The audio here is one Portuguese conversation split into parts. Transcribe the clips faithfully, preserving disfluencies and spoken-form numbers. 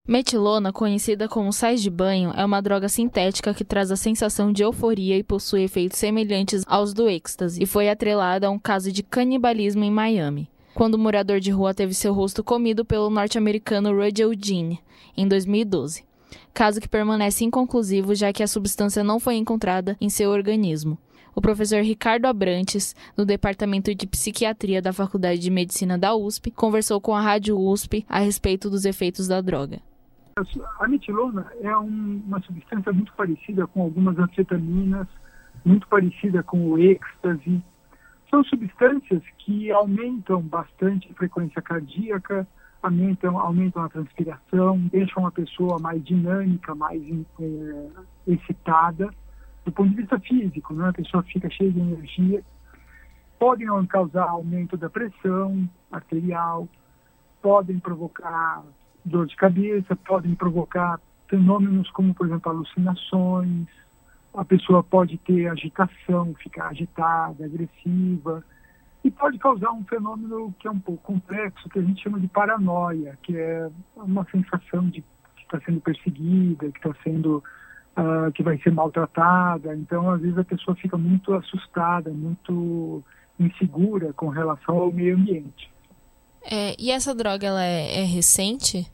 Metilona, conhecida como sais de banho, é uma droga sintética que traz a sensação de euforia e possui efeitos semelhantes aos do êxtase, e foi atrelada a um caso de canibalismo em Miami, quando um morador de rua teve seu rosto comido pelo norte-americano Russell Jean, em dois mil e doze. Caso que permanece inconclusivo, já que a substância não foi encontrada em seu organismo. O professor Ricardo Abrantes, do Departamento de Psiquiatria da Faculdade de Medicina da U S P, conversou com a Rádio U S P a respeito dos efeitos da droga. A metilona é um, uma substância muito parecida com algumas anfetaminas, muito parecida com o êxtase. São substâncias que aumentam bastante a frequência cardíaca, aumentam, aumentam a transpiração, deixam a pessoa mais dinâmica, mais é, excitada, do ponto de vista físico, né? A pessoa fica cheia de energia. Podem causar aumento da pressão arterial, podem provocar dor de cabeça, podem provocar fenômenos como, por exemplo, alucinações. A pessoa pode ter agitação, ficar agitada, agressiva, e pode causar um fenômeno que é um pouco complexo, que a gente chama de paranoia, que é uma sensação de que está sendo perseguida, que está sendo, uh, que vai ser maltratada. Então, às vezes a pessoa fica muito assustada, muito insegura com relação ao meio ambiente. É, e essa droga, ela é, é recente?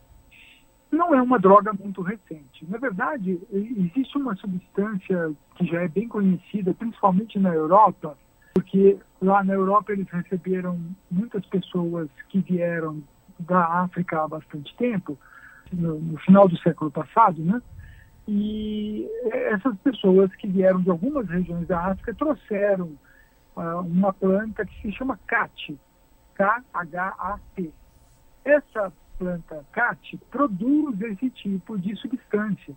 Não é uma droga muito recente. Na verdade, existe uma substância que já é bem conhecida, principalmente na Europa, porque lá na Europa eles receberam muitas pessoas que vieram da África há bastante tempo, no, no final do século passado, né? E essas pessoas que vieram de algumas regiões da África trouxeram uh, uma planta que se chama Khat, K H A T. Essa planta Khat produz esse tipo de substância.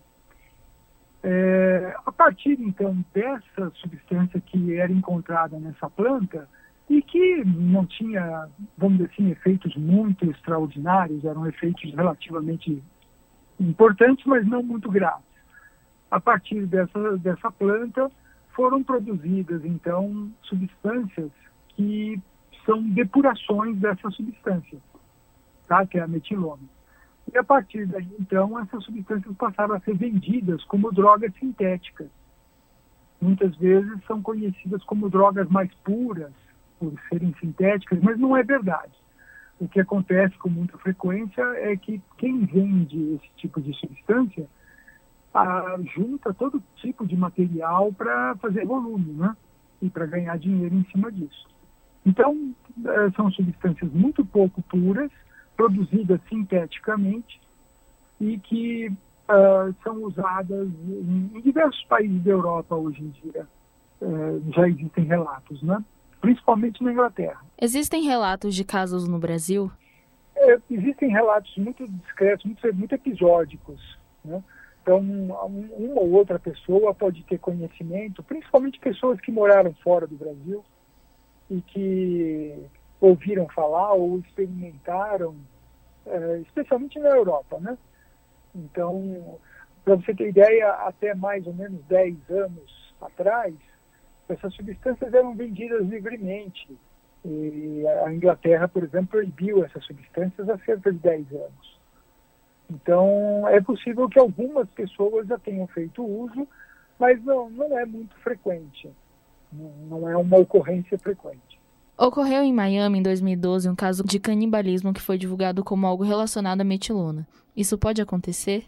É, a partir, então, dessa substância que era encontrada nessa planta e que não tinha, vamos dizer assim, efeitos muito extraordinários, eram efeitos relativamente importantes, mas não muito graves. A partir dessa, dessa planta foram produzidas, então, substâncias que são depurações dessa substância, tá? Que é a metilona. E a partir daí, então, essas substâncias passaram a ser vendidas como drogas sintéticas. Muitas vezes são conhecidas como drogas mais puras, por serem sintéticas, mas não é verdade. O que acontece com muita frequência é que quem vende esse tipo de substância ah, junta todo tipo de material para fazer volume, né? E para ganhar dinheiro em cima disso. Então, são substâncias muito pouco puras, produzidas sinteticamente e que uh, são usadas em, em diversos países da Europa hoje em dia. Uh, já existem relatos, né? Principalmente na Inglaterra. Existem relatos de casos no Brasil? É, existem relatos muito discretos, muito, muito episódicos, né? Então, um, uma ou outra pessoa pode ter conhecimento, principalmente pessoas que moraram fora do Brasil e que ouviram falar ou experimentaram, é, especialmente na Europa, né? Então, para você ter ideia, até mais ou menos dez anos atrás, essas substâncias eram vendidas livremente. E a Inglaterra, por exemplo, proibiu essas substâncias há cerca de dez anos. Então, é possível que algumas pessoas já tenham feito uso, mas não, não é muito frequente. Não, não é uma ocorrência frequente. Ocorreu em Miami, em dois mil e doze, um caso de canibalismo que foi divulgado como algo relacionado à metilona. Isso pode acontecer?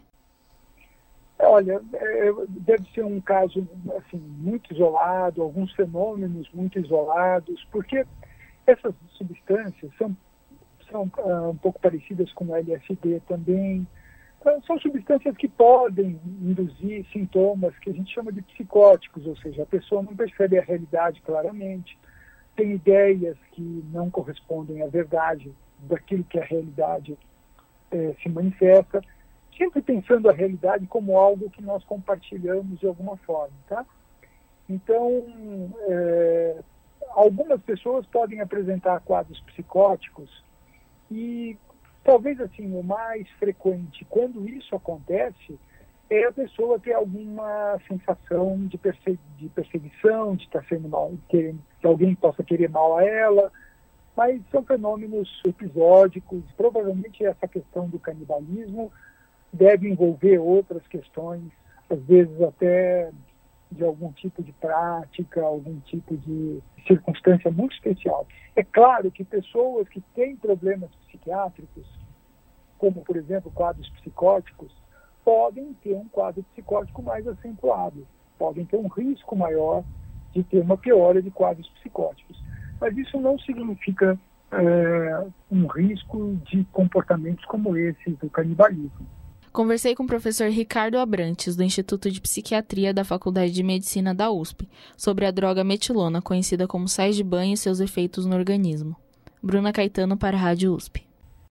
Olha, é, deve ser um caso assim, muito isolado, alguns fenômenos muito isolados, porque essas substâncias são, são uh, um pouco parecidas com o L S D também. Então, são substâncias que podem induzir sintomas que a gente chama de psicóticos, ou seja, a pessoa não percebe a realidade claramente, tem ideias que não correspondem à verdade daquilo que a realidade é, se manifesta, sempre pensando a realidade como algo que nós compartilhamos de alguma forma, tá? Então, é, algumas pessoas podem apresentar quadros psicóticos e talvez assim o mais frequente quando isso acontece é a pessoa ter alguma sensação de, perse- de perseguição, de estar sendo mal, que, que alguém possa querer mal a ela, mas são fenômenos episódicos. Provavelmente essa questão do canibalismo deve envolver outras questões, às vezes até de algum tipo de prática, algum tipo de circunstância muito especial. É claro que pessoas que têm problemas psiquiátricos, como, por exemplo, quadros psicóticos, podem ter um quadro psicótico mais acentuado, podem ter um risco maior de ter uma piora de quadros psicóticos. Mas isso não significa é, um risco de comportamentos como esse do canibalismo. Conversei com o professor Ricardo Abrantes, do Instituto de Psiquiatria da Faculdade de Medicina da U S P, sobre a droga metilona, conhecida como sais de banho e seus efeitos no organismo. Bruna Caetano para a Rádio U S P.